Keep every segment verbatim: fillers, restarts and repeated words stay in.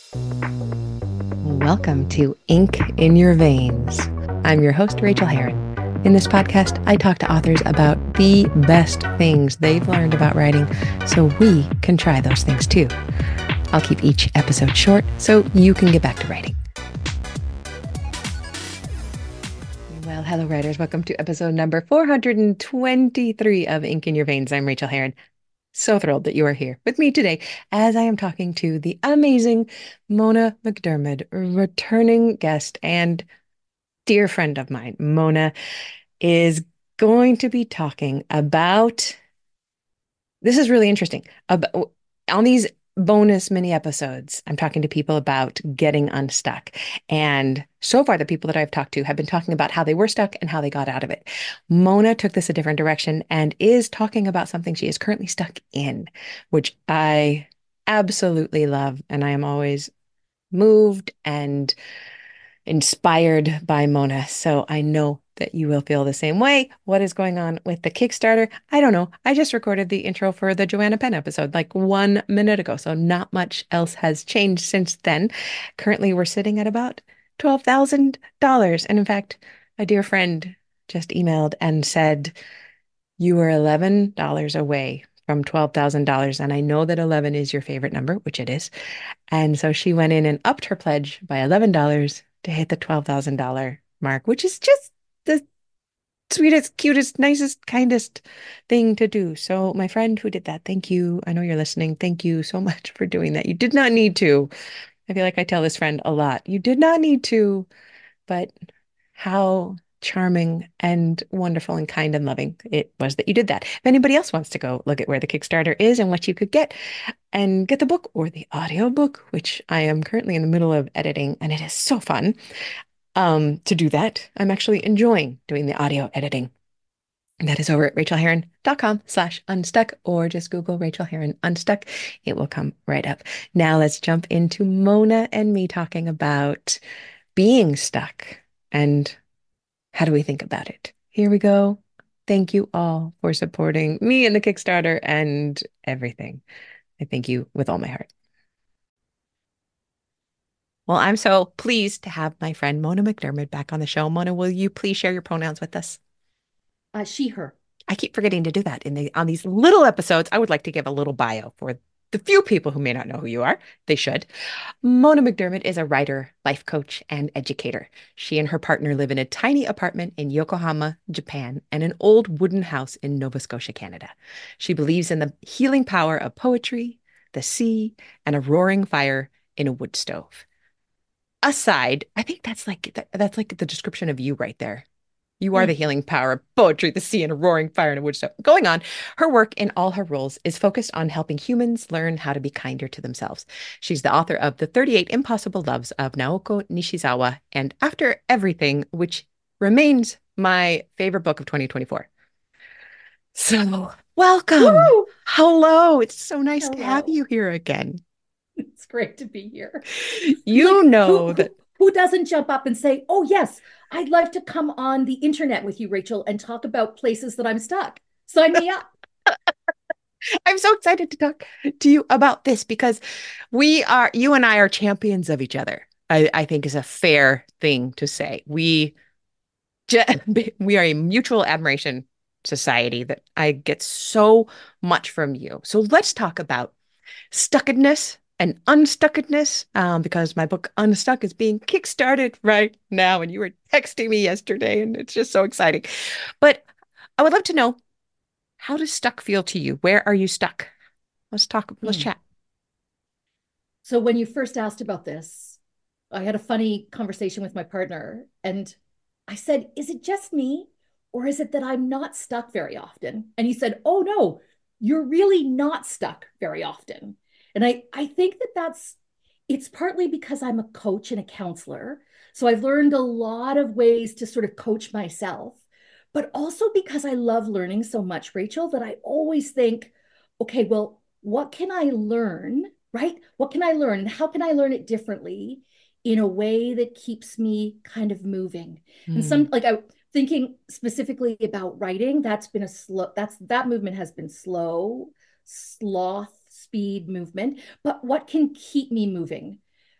Welcome to Ink in Your Veins. I'm your host, Rachel Herron. In this podcast, I talk to authors about the best things they've learned about writing so we can try those things too. I'll keep each episode short so you can get back to writing. Well, hello, writers. Welcome to episode number four hundred twenty-three of Ink in Your Veins. I'm Rachel Herron. So thrilled that you are here with me today as I am talking to the amazing Mona McDermid, returning guest and dear friend of mine. Mona is going to be talking about, this is really interesting, about, on these bonus mini episodes, I'm talking to people about getting unstuck. And so far, the people that I've talked to have been talking about how they were stuck and how they got out of it. Mona took this a different direction and is talking about something she is currently stuck in, which I absolutely love. And I am always moved and inspired by Mona. So I know that you will feel the same way. What is going on with the Kickstarter? I don't know. I just recorded the intro for the Joanna Penn episode like one minute ago. So not much else has changed since then. Currently, we're sitting at about twelve thousand dollars. And in fact, a dear friend just emailed and said, you were eleven dollars away from twelve thousand dollars. And I know that eleven is your favorite number, which it is. And so she went in and upped her pledge by eleven dollars to hit the twelve thousand dollars mark, which is just the sweetest, cutest, nicest, kindest thing to do. So my friend who did that, thank you. I know you're listening. Thank you so much for doing that. You did not need to. I feel like I tell this friend a lot. You did not need to, but how charming and wonderful and kind and loving it was that you did that. If anybody else wants to go look at where the Kickstarter is and what you could get and get the book or the audio book, which I am currently in the middle of editing, and it is so fun um, to do that. I'm actually enjoying doing the audio editing. And that is over at rachelherron.com slash unstuck, or just Google Rachel Herron unstuck. It will come right up. Now let's jump into Mona and me talking about being stuck and how do we think about it? Here we go. Thank you all for supporting me in the Kickstarter and everything. I thank you with all my heart. Well, I'm so pleased to have my friend Mona McDermid back on the show. Mona, will you please share your pronouns with us? Uh, she, her. I keep forgetting to do that in the on these little episodes. I would like to give a little bio for the few people who may not know who you are. They should. Mona McDermid is a writer, life coach, and educator. She and her partner live in a tiny apartment in Yokohama, Japan, and an old wooden house in Nova Scotia, Canada. She believes in the healing power of poetry, the sea, and a roaring fire in a wood stove. Aside, I think that's like that, that's like the description of you right there. You are the Mm. healing power of poetry, the sea, and a roaring fire and a wood stove. Going on, her work in all her roles is focused on helping humans learn how to be kinder to themselves. She's the author of The thirty-eight Impossible Loves of Naoko Nishizawa and After Everything, which remains my favorite book of twenty twenty-four. So, welcome. Woo! Hello. It's so nice to have Hello. you here again. It's great to be here. You Like who know who that. who doesn't jump up and say, "Oh yes, I'd love to come on the internet with you, Rachel, and talk about places that I'm stuck. Sign me up." I'm so excited to talk to you about this because we are, you and I are champions of each other. I, I think is a fair thing to say. We we are a mutual admiration society that I get so much from you. So let's talk about stuckedness and unstuckedness, um, because my book Unstuck is being kickstarted right now, and you were texting me yesterday, and it's just so exciting. But I would love to know, how does stuck feel to you? Where are you stuck? Let's talk. Let's Hmm. chat. So when you first asked about this, I had a funny conversation with my partner, and I said, "Is it just me, or is it that I'm not stuck very often?" And he said, "Oh no, you're really not stuck very often." And I I think that that's it's partly because I'm a coach and a counselor. So I've learned a lot of ways to sort of coach myself, but also because I love learning so much, Rachel, that I always think, okay, well, what can I learn, right? What can I learn and how can I learn it differently in a way that keeps me kind of moving? And Hmm. some like I thinking specifically about writing, that's been a slow that's that movement has been slow, sloth speed movement, but what can keep me moving?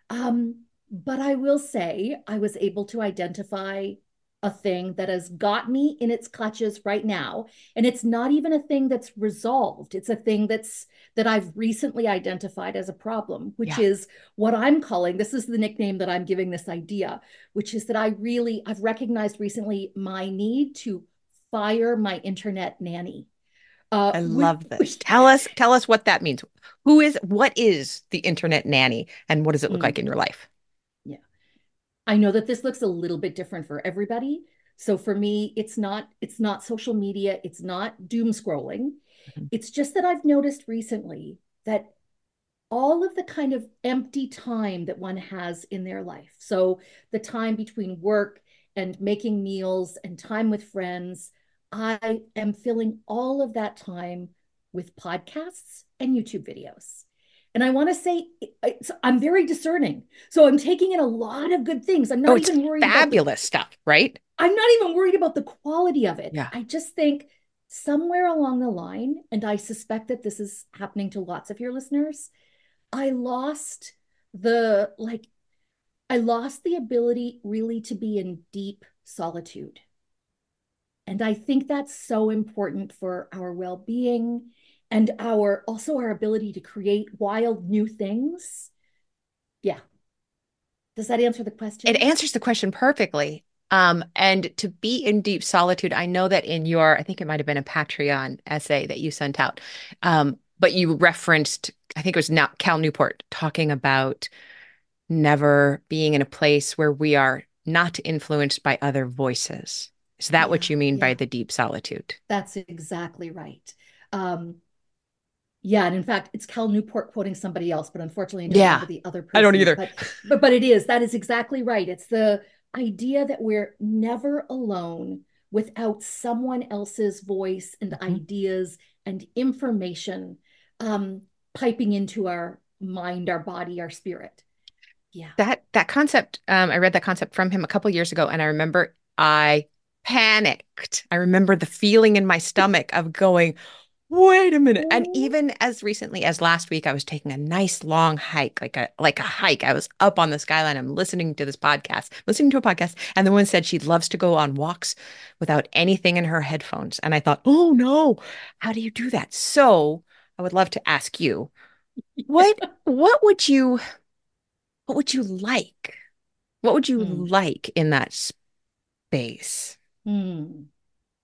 Um, but I will say I was able to identify a thing that has got me in its clutches right now. And it's not even a thing that's resolved. It's a thing that's that I've recently identified as a problem, which Yeah. is what I'm calling, this is the nickname that I'm giving this idea, which is that I really, I've recognized recently my need to fire my internet nanny. Uh, I which, love this. which Tell us, tell us what that means. Who is, what is the internet nanny and what does it look like mm, in your life? yeah. I know that this looks a little bit different for everybody. So for me, it's not it's not social media, it's not doom scrolling. Mhm. It's just that I've noticed recently that all of the kind of empty time that one has in their life. So the time between work and making meals and time with friends, I am filling all of that time with podcasts and YouTube videos. And I want to say it's, I'm very discerning. So I'm taking in a lot of good things. I'm Oh, not it's even worried about the fabulous stuff, right? I'm not even worried about the quality of it. Yeah. I just think somewhere along the line, and I suspect that this is happening to lots of your listeners, I lost the like I lost the ability really to be in deep solitude. And I think that's so important for our well-being and our also our ability to create wild new things. Yeah. Does that answer the It question? answers the question perfectly. Um, and to be in deep solitude, I know that in your, I think it might have been a Patreon essay that you sent out, um, but you referenced, I think it was now Cal Newport talking about never being in a place where we are not influenced by other voices. Is that Yeah, what you mean by yeah, the deep solitude? that's exactly right. Um, Yeah, and in fact, it's Cal Newport quoting somebody else, but unfortunately, I don't Yeah, remember the other I don't person. either. But but but it is that is exactly right. It's the idea that we're never alone without someone else's voice and Mhm. ideas and information um, piping into our mind, our body, our spirit. Yeah. That that concept, um, I read that concept from him a couple years ago, and I remember I panicked. I remember the feeling in my stomach of going, wait a minute. And Oh, even as recently as last week, I was taking a nice long hike, like a like a hike. I was up on the skyline. I'm listening to this podcast, listening to a podcast, and the woman said she loves to go on walks without anything in her headphones. And I thought, oh no, how do you do that? So I would love to ask you, what what would you what would you like? What would you hmm. like in that space? Hmm.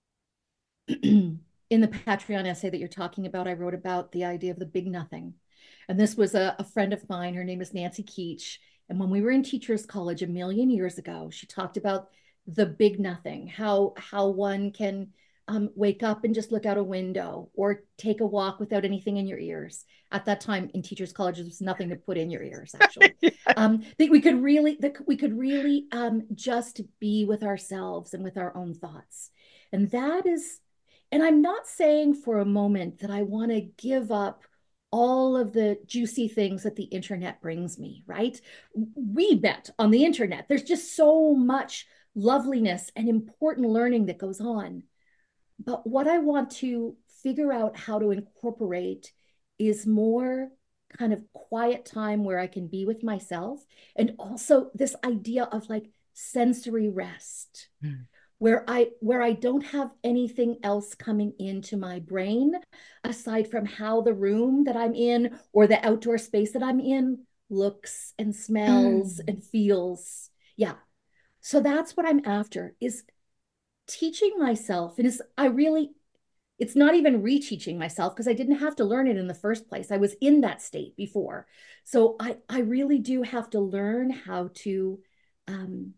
In the Patreon essay that you're talking about, I wrote about the idea of the big nothing. And this was a, a friend of mine. Her name is Nancy Keach. And when we were in Teachers College a million years ago, she talked about the big nothing, how how one can um, wake up and just look out a window or take a walk without anything in your ears. At that time in Teachers College, there was nothing to put in your ears, actually. Um, that we could really that we could really um, just be with ourselves and with our own thoughts. And that is and I'm not saying for a moment that I want to give up all of the juicy things that the internet brings me, right? We bet on the internet. There's just so much loveliness and important learning that goes on. But what I want to figure out how to incorporate is more kind of quiet time where I can be with myself and also this idea of like sensory rest Mm. where I where I don't have anything else coming into my brain aside from how the room that I'm in or the outdoor space that I'm in looks and smells Mm. and feels. Yeah. So that's what I'm after is teaching myself. And it's I really it's not even reteaching myself because I didn't have to learn it in the first place. I was in that state before. So I I really do have to learn how to um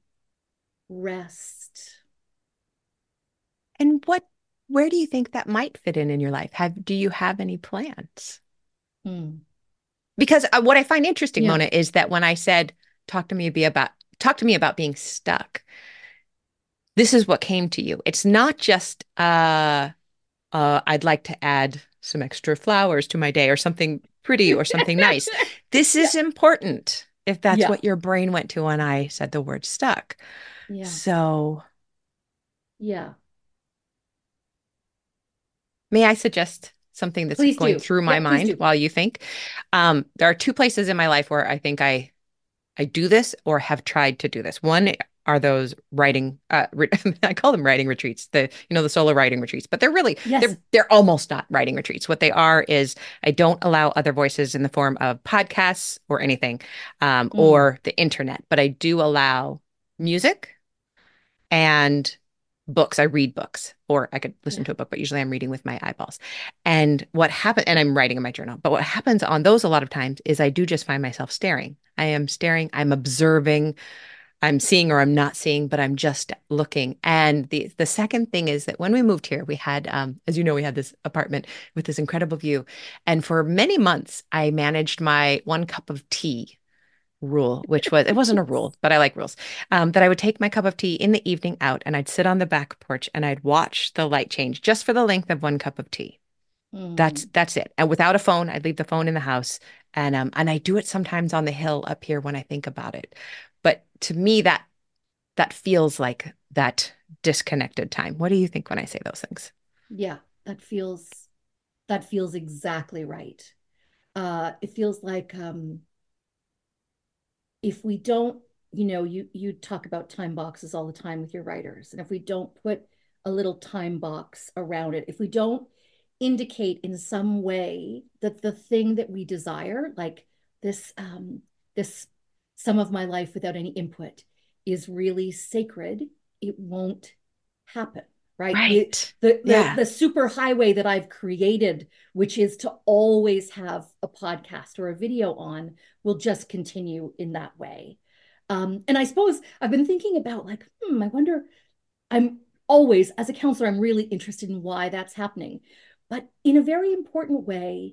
rest. And what, where do you think that might fit in in your life? Have, do you have any plans? Hmm. Because uh, what I find interesting, Yeah. Mona, is that when I said, talk to me be about, talk to me about being stuck, this is what came to you. It's not just, uh, uh, I'd like to add some extra flowers to my day or something pretty or something nice. This Yeah. is important if that's Yeah. what your brain went to when I said the word stuck. Yeah. So, Yeah. may I suggest something that's Please going do. through my Yeah, please mind do. while you think? Um, there are two places in my life where I think I I do this or have tried to do this. One are those writing, uh, re I call them writing retreats, the, you know, the solo writing retreats, but they're really, Yes. they're, they're almost not writing retreats. What they are is I don't allow other voices in the form of podcasts or anything, um, Mm, or the internet, but I do allow music and books. I read books, or I could listen yeah. to a book, but usually I'm reading with my eyeballs. And what happened, and I'm writing in my journal, but what happens on those a lot of times is I do just find myself staring. I am staring, I'm observing, I'm seeing or I'm not seeing, but I'm just looking. And the the second thing is that when we moved here, we had, um, as you know, we had this apartment with this incredible view. And for many months, I managed my one cup of tea rule, which was, it wasn't a rule, but I like rules. Um, that I would take my cup of tea in the evening out and I'd sit on the back porch and I'd watch the light change just for the length of one cup of tea. That's Mm, that's it. And without a phone, I'd leave the phone in the house. And um, and I do it sometimes on the hill up here when I think about it. But to me, that that feels like that disconnected time. What do you think when I say those things? yeah, that feels that feels exactly right. Uh, it feels like um, if we don't, you know, you you talk about time boxes all the time with your writers, and if we don't put a little time box around it, if we don't indicate in some way that the thing that we desire, like this um, this some of my life without any input, is really sacred, it won't happen, right? The Right. the the Yeah. the super highway that I've created, which is to always have a podcast or a video on, will just continue in that way. Um, and I suppose I've been thinking about like, hmm, I wonder, I'm always, as a counselor, I'm really interested in why that's happening. But in a very important way,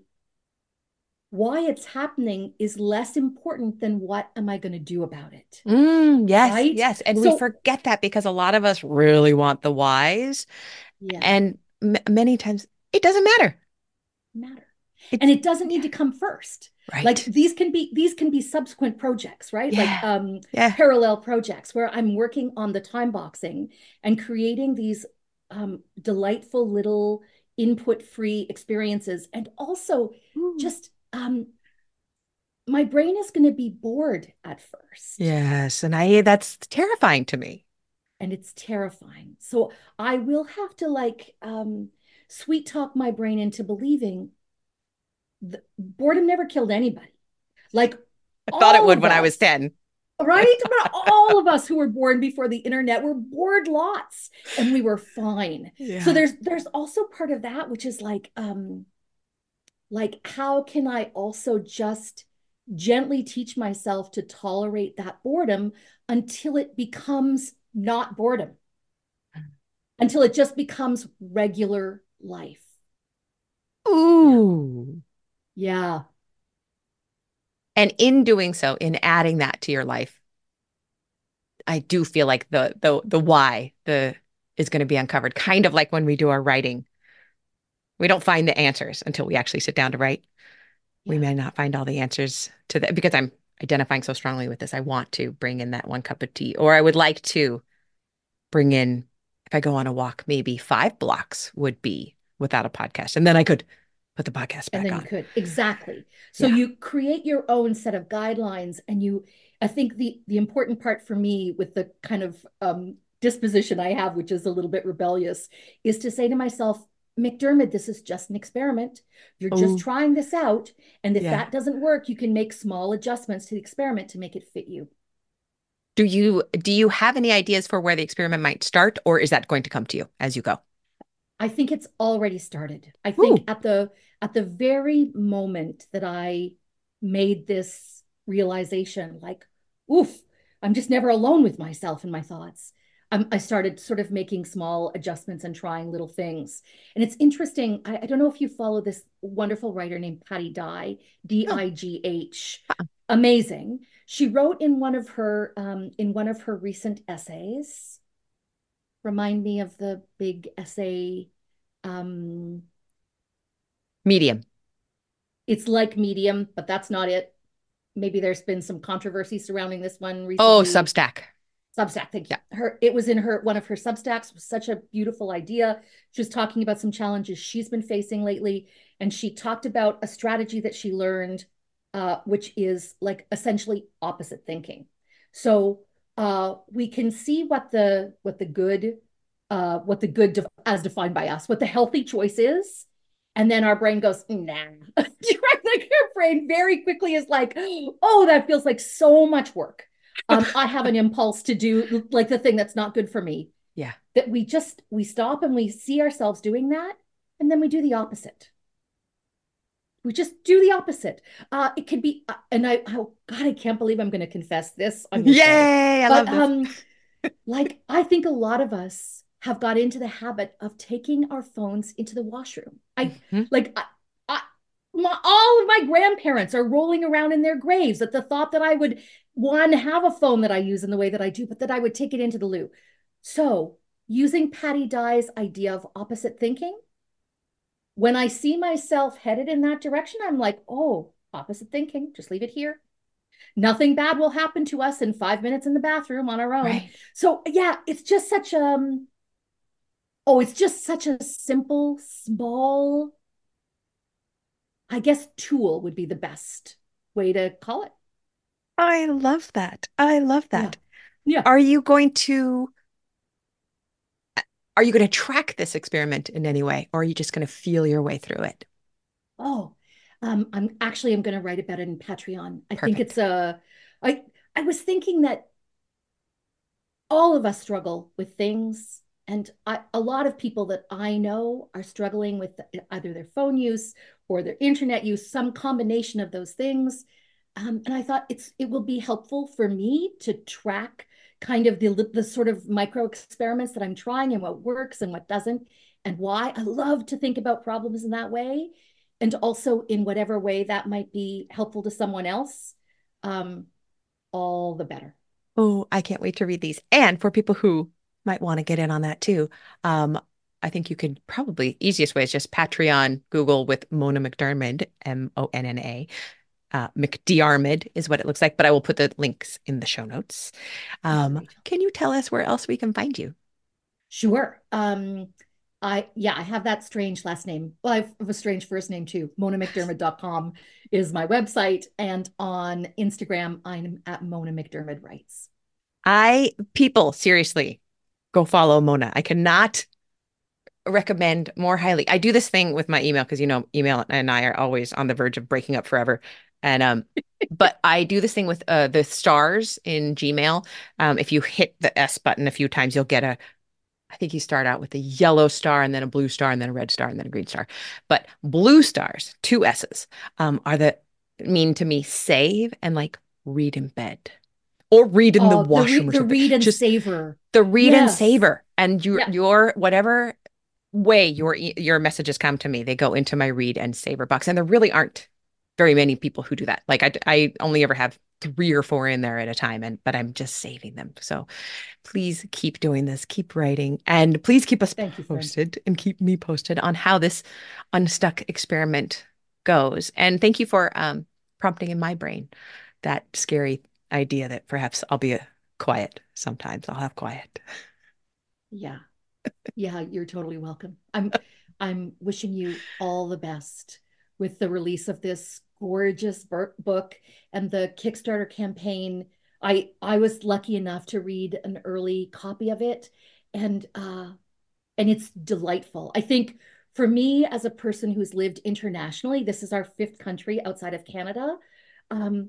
why it's happening is less important than what am I going to do about it, Mm, yes, right? yes. And we So, forget that because a lot of us really want the whys. yeah, And m many times it doesn't matter. matter. And It's, it doesn't need yeah, to come first. Like right. these can be these can be subsequent projects, right? Like Yeah. um Yeah. parallel projects where I'm working on the time boxing and creating these um delightful little input-free experiences. And also Ooh. just um my brain is going to be bored at first. Yes. And I, that's terrifying to me. And it's terrifying. So I will have to like um sweet talk my brain into believing the, boredom never killed anybody. Like I thought it all would of when I was us, ten. right? But all of us who were born before the internet were bored lots and we were fine. So Yeah. there's there's also part of that which is like um like how can I also just gently teach myself to tolerate that boredom until it becomes not boredom, until it just becomes regular life. Yeah. Ooh. Yeah. And in doing so, in adding that to your life, I do feel like the the the why the is going to be uncovered. Kind of like when we do our writing. We don't find the answers until we actually sit down to write. We Yeah. may not find all the answers to that because I'm identifying so strongly with this. I want to bring in that one cup of tea, or I would like to bring in, if I go on a walk, maybe five blocks would be without a podcast. And then I could put the podcast And back then you on. could exactly. So Yeah. you create your own set of guidelines, and you. I think the the important part for me with the kind of um, disposition I have, which is a little bit rebellious, is to say to myself, McDermott, this is just an experiment. You're just Oh, trying this out, and if yeah. that doesn't work, you can make small adjustments to the experiment to make it fit you. Do you do you have any ideas for where the experiment might start, or is that going to come to you as you go? I think it's already started. I think Ooh. at the at the very moment that I made this realization, like, oof, I'm just never alone with myself and my thoughts. Um, I started sort of making small adjustments and trying little things. And it's interesting. I, I don't know if you follow this wonderful writer named Patty Dye, D Oh, I G H. Amazing. She wrote in one of her um, in one of her recent essays. Remind me of the big essay. Um, medium. it's like Medium, but that's not it. Maybe there's been some controversy surrounding this one Oh, recently. Substack. Substack, thank you. Yeah. Her, it was in her one of her Substacks. It was such a beautiful idea. She was talking about some challenges she's been facing lately, and she talked about a strategy that she learned uh, which is like essentially opposite thinking. So uh, we can see what the what the good uh, what the good de- as defined by us, what the healthy choice is, and then our brain goes, nah. Right? Like your brain very quickly is like, oh, that feels like so much work. Um, I have an impulse to do like the thing that's not good for me. Yeah. That we just we stop and we see ourselves doing that, and then we do the opposite. We just do the opposite. Uh, it could be, uh, and I, oh God, I can't believe I'm going to confess this on your show. Yay, I But love this. um, like, I think a lot of us have got into the habit of taking our phones into the washroom. I Mhm. like, I, I, my, all of my grandparents are rolling around in their graves at the thought that I would one have a phone that I use in the way that I do, but that I would take it into the loo. So, using Patty Dye's idea of opposite thinking, when I see myself headed in that direction, I'm like, oh, opposite thinking, just leave it here. Nothing bad will happen to us in five minutes in the bathroom on our own. Right. So yeah, it's just such um oh, it's just such a simple, small, I guess tool would be the best way to call it. I love that. I love Yeah. that. Yeah. Are you going to are you going to track this experiment in any way, or are you just going to feel your way through it? Oh, um, I'm actually I'm gonna write about it in Patreon. I think Perfect. it's a I I was thinking that all of us struggle with things. And I, a lot of people that I know are struggling with either their phone use or their internet use, some combination of those things. Um, and I thought it's it will be helpful for me to track kind of the the sort of micro experiments that I'm trying and what works and what doesn't and why. I love to think about problems in that way, and also in whatever way that might be helpful to someone else. Um, all the better. Oh, I can't wait to read these. And for people who might want to get in on that too, um, I think you could probably easiest way is just Patreon, Google with Mona McDermid, M O N N A. Uh, McDiarmid is what it looks like, but I will put the links in the show notes. Thank you, Um, Rachel. can you tell us where else we can find you? Sure. Um, I yeah, I have that strange last name. Well, I have a strange first name too. Mona McDermott dot com is my website, and on Instagram, I'm at Mona McDermott Writes. I, people, seriously, go follow Mona. I cannot recommend more highly. I do this thing with my email because you know, email and I are always on the verge of breaking up forever. And um, but I do this thing with uh the stars in Gmail. Um, if you hit the S button a few times, you'll get a I think you start out with a yellow star and then a blue star and then a red star and then a green star. But blue stars, two S's, um, are the mean to me save and like read in bed or read in the Oh, the washroom re or the something. read and Just savor. the read and Yes. savor and your Yeah. your whatever way your e- your messages come to me, they go into my read and savor box. And there really aren't very many people who do that. Like I I only ever have three or four in there at a time and but I'm just saving them. So please keep doing this, keep writing, and please keep us Thank you, friend. posted and keep me posted on how this unstuck experiment goes. And thank you for um, prompting in my brain that scary idea that perhaps I'll be a quiet sometimes. I'll have quiet. Yeah. Yeah, you're totally welcome. I'm I'm wishing you all the best with the release of this gorgeous book and the Kickstarter campaign. I I was lucky enough to read an early copy of it, and uh and it's delightful. I think for me as a person who's lived internationally, this is our fifth country outside of Canada. Um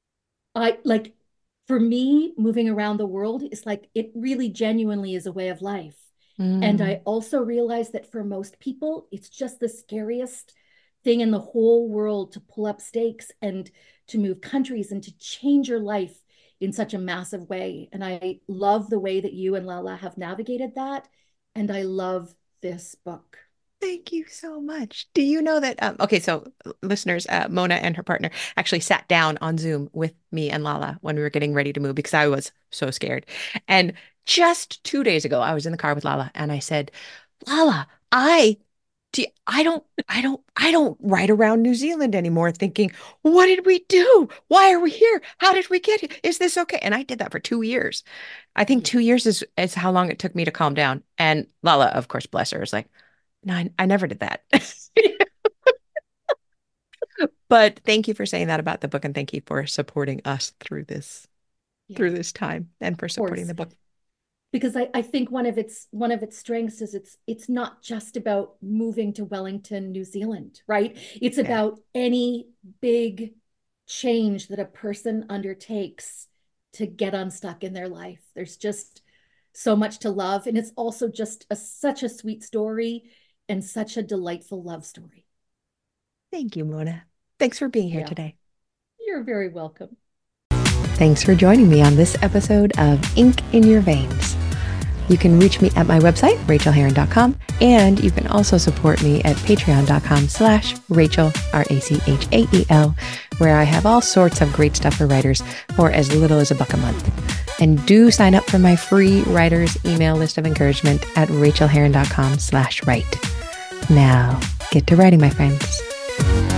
I like for me moving around the world is like it really genuinely is a way of life. And Mm. I also realize that for most people, it's just the scariest thing in the whole world to pull up stakes and to move countries and to change your life in such a massive way. And I love the way that you and Lala have navigated that. And I love this book. Thank you so much. Do you know that? Um, okay, so listeners, uh, Mona and her partner actually sat down on Zoom with me and Lala when we were getting ready to move because I was so scared. And just two days ago, I was in the car with Lala and I said, Lala, I do you- I don't I don't I don't ride around New Zealand anymore thinking, what did we do? Why are we here? How did we get here? Is this okay? And I did that for two years. I think Yeah. two years is is how long it took me to calm down. And Lala, of course, bless her, is like, no, I, I never did that. But thank you for saying that about the book, and thank you for supporting us through this Yeah, through this time and for of supporting course. the book. Because I, I think one of its one of its strengths is it's it's not just about moving to Wellington, New Zealand, right? It's Yeah. about any big change that a person undertakes to get unstuck in their life. There's just so much to love. And it's also just a, such a sweet story and such a delightful love story. Thank you, Mona. Thanks for being here Yeah, today. you're very welcome. Thanks for joining me on this episode of Ink in Your Veins. You can reach me at my website, rachel herron dot com, and you can also support me at patreon dot com slash Rachel, R A C H A E L, where I have all sorts of great stuff for writers for as little as a buck a month. And do sign up for my free writers email list of encouragement at rachel herron dot com slash write. Now, get to writing, my friends.